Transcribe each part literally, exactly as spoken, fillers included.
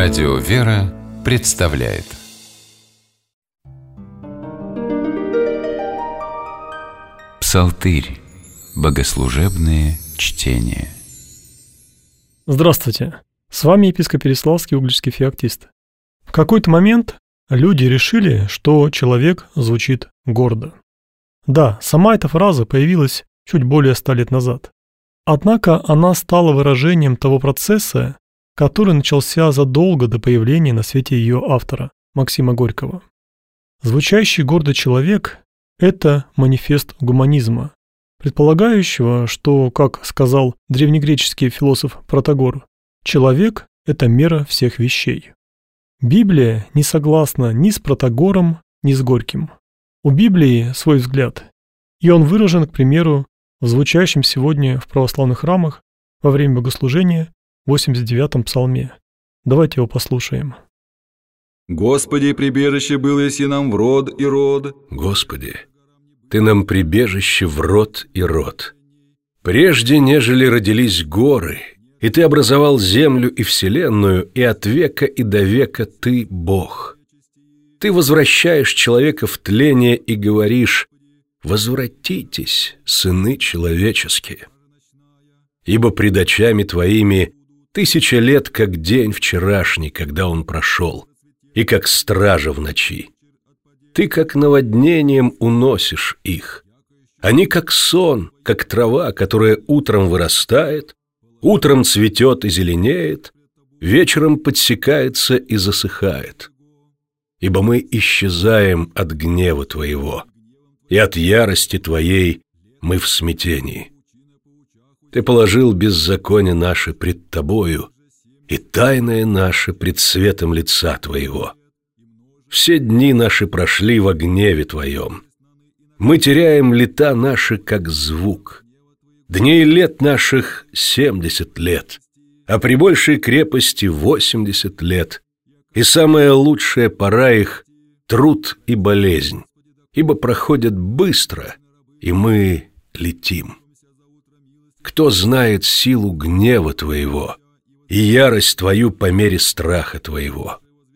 Радио «Вера» представляет Псалтырь. Богослужебные чтения. Здравствуйте! С вами епископ Переславский, угличский феоктист. В какой-то момент люди решили, что человек звучит гордо. Да, сама эта фраза появилась чуть более ста лет назад. Однако она стала выражением того процесса, который начался задолго до появления на свете ее автора, Максима Горького. Звучащий гордо человек – это манифест гуманизма, предполагающего, что, как сказал древнегреческий философ Протагор, человек – это мера всех вещей. Библия не согласна ни с Протагором, ни с Горьким. У Библии свой взгляд, и он выражен, к примеру, в звучащем сегодня в православных храмах во время богослужения восемьдесят девятом псалме. Давайте его послушаем. «Господи, прибежище было еси нам в род и род». Господи, Ты нам прибежище в род и род. Прежде, нежели родились горы, и Ты образовал землю и вселенную, и от века и до века Ты Бог. Ты возвращаешь человека в тление и говоришь: «Возвратитесь, сыны человеческие». Ибо пред очами Твоими тысяча лет, как день вчерашний, когда он прошел, и как стража в ночи. Ты как наводнением уносишь их. Они как сон, как трава, которая утром вырастает, утром цветет и зеленеет, вечером подсекается и засыхает. Ибо мы исчезаем от гнева Твоего, и от ярости Твоей мы в смятении. Ты положил беззаконие наше пред Тобою, и тайное наше пред светом лица Твоего. Все дни наши прошли во гневе Твоем. Мы теряем лета наши, как звук. Дней лет наших семьдесят лет, а при большей крепости восемьдесят лет. И самая лучшая пора их — труд и болезнь, ибо проходят быстро, и мы летим. Кто знает силу гнева Твоего и ярость Твою по мере страха Твоего?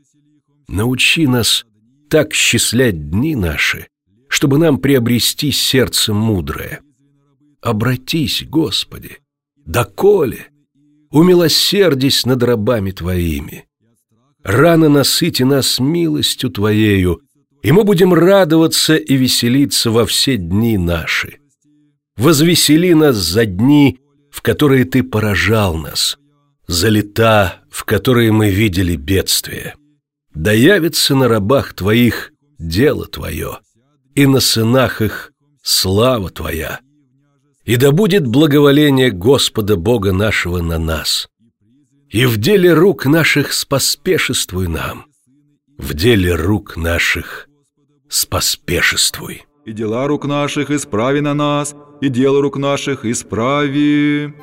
Научи нас так счислять дни наши, чтобы нам приобрести сердце мудрое. Обратись, Господи, доколе, умилосердись над рабами Твоими. Рано насыти нас милостью Твоею, и мы будем радоваться и веселиться во все дни наши. Возвесели нас за дни, в которые Ты поражал нас, за лета, в которые мы видели бедствие. Да явится на рабах Твоих дело Твое, и на сынах их слава Твоя. И да будет благоволение Господа Бога нашего на нас. И в деле рук наших споспешествуй нам, в деле рук наших споспешествуй. И дела рук наших исправи на нас, и дело рук наших исправи.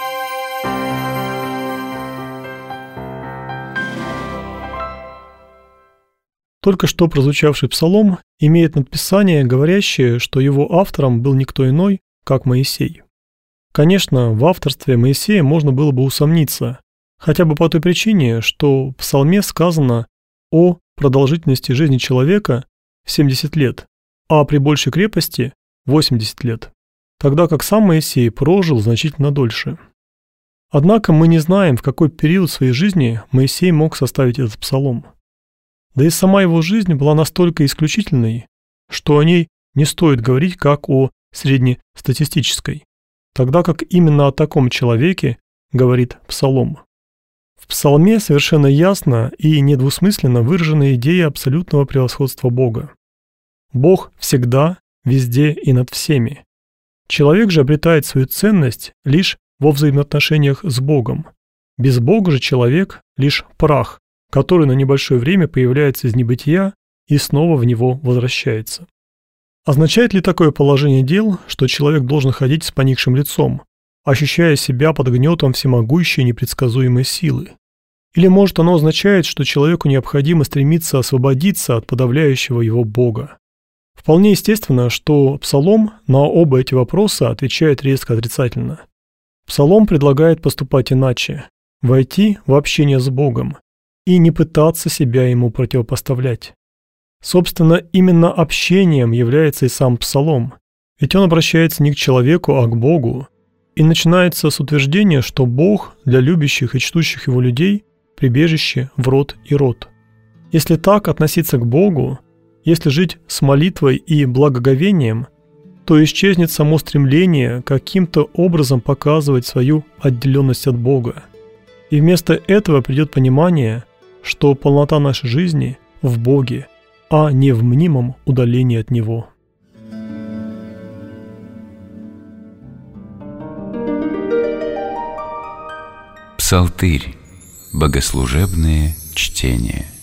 Только что прозвучавший псалом имеет надписание, говорящее, что его автором был никто иной, как Моисей. Конечно, в авторстве Моисея можно было бы усомниться, хотя бы по той причине, что в псалме сказано о продолжительности жизни человека семьдесят лет, а при большей крепости восемьдесят лет, тогда как сам Моисей прожил значительно дольше. Однако мы не знаем, в какой период своей жизни Моисей мог составить этот псалом. Да и сама его жизнь была настолько исключительной, что о ней не стоит говорить как о среднестатистической, тогда как именно о таком человеке говорит псалом. В псалме совершенно ясно и недвусмысленно выражена идея абсолютного превосходства Бога. Бог всегда, везде и над всеми. Человек же обретает свою ценность лишь во взаимоотношениях с Богом. Без Бога же человек лишь прах, который на небольшое время появляется из небытия и снова в него возвращается. Означает ли такое положение дел, что человек должен ходить с поникшим лицом, ощущая себя под гнетом всемогущей непредсказуемой силы? Или может оно означает, что человеку необходимо стремиться освободиться от подавляющего его Бога? Вполне естественно, что Псалом на оба эти вопроса отвечает резко отрицательно. Псалом предлагает поступать иначе, войти в общение с Богом, и не пытаться себя ему противопоставлять. Собственно, именно общением является и сам псалом, ведь он обращается не к человеку, а к Богу, и начинается с утверждения, что Бог для любящих и чтущих Его людей – прибежище в род и род. Если так относиться к Богу, если жить с молитвой и благоговением, то исчезнет само стремление каким-то образом показывать свою отделенность от Бога. И вместо этого придет понимание, что полнота нашей жизни в Боге, а не в мнимом удалении от Него. Псалтырь. Богослужебные чтения.